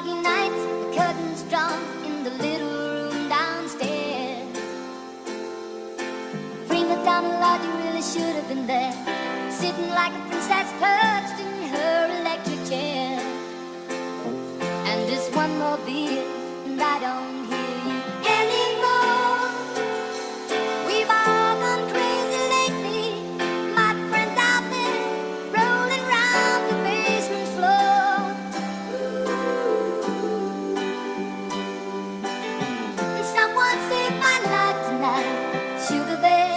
foggy nights, the curtains drawn in the little room downstairs. Prima donna Lord, you really should have been there, sitting like a princess perched in her electric chair. And just one more beer, and I don't hear you anymore. We've all gone crazy lately, my friends out there rolling round the basement floor. And someone saved my life tonight, Sugar Bear.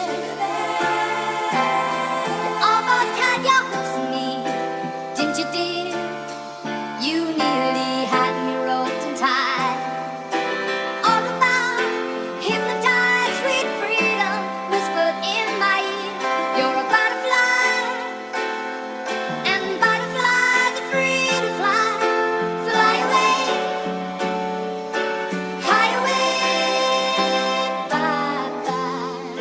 You almost had your hopes in me, didn't you, dear? You nearly had me roped and tied. All about hypnotized, sweet freedom whispered in my ear. You're a butterfly, and butterflies are free to fly. Fly away, high away, bye-bye.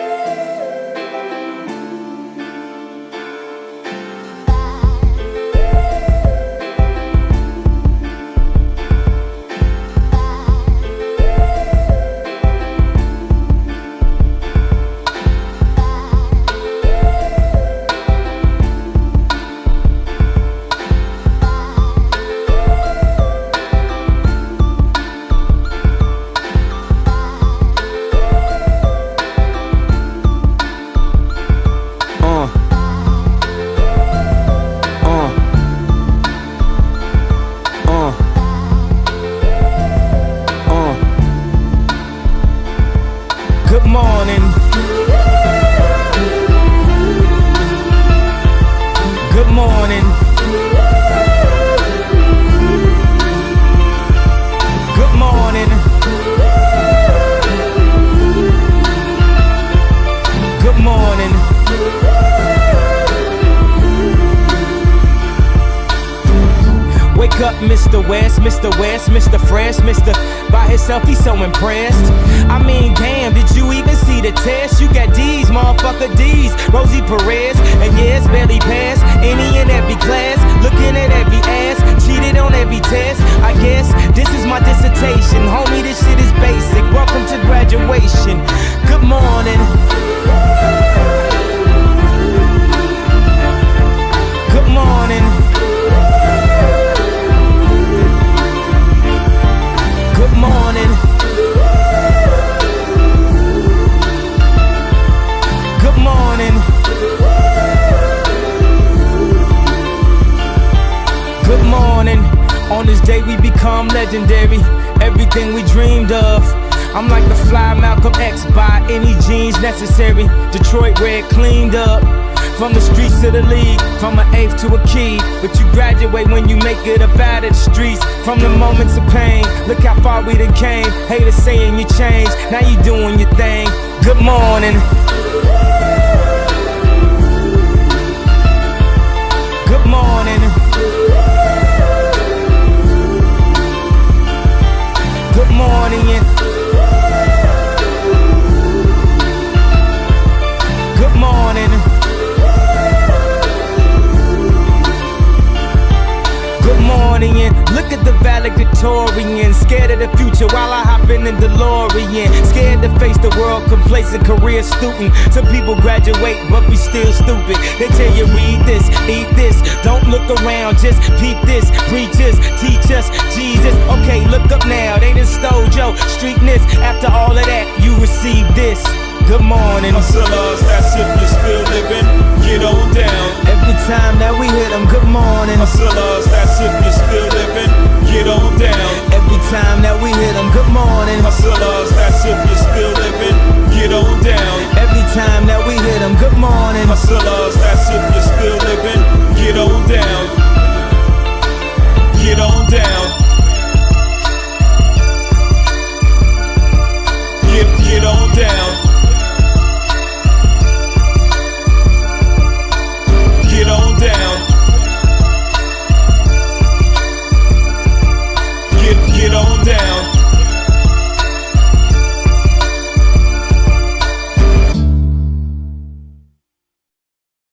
Good morning. Good morning. Good morning. Good morning. Wake up, Mr. West, Mr. West, Mr. Fresh, Mr. By himself, he's so impressed. I mean, damn, did you even see the test? You got D's, motherfucker D's, Rosie Perez, and yes, barely passed any and every class. Looking at every ass, cheated on every test. I guess this is my dissertation, homie. This shit is basic. Welcome to graduation. Good morning. Good morning. Good morning. Good morning. Good morning. On this day we become legendary. Everything we dreamed of. I'm like the fly Malcolm X, by any genes necessary. Detroit red cleaned up. From the streets to the league, from an eighth to a key. But you graduate when you make it up out of the streets. From the moments of pain, look how far we done came. Haters saying you changed, now you doing your thing. Good morning. Good morning. Good morning, yeah. Good morning. Good morning, and look at the valedictorian. Scared of the future while I hop in the DeLorean. Scared to face the world, complacent career student. Some people graduate, but we still stupid. They tell you read this, eat this. Don't look around, just peep this. Preach us, teach us, Jesus. Okay, look up now, they done stole your streetness. After all of that, you receive this. Good morning. Hustlers, that's if you're still living, get on down. Every time that we hit them, good morning. Hustlers, that's if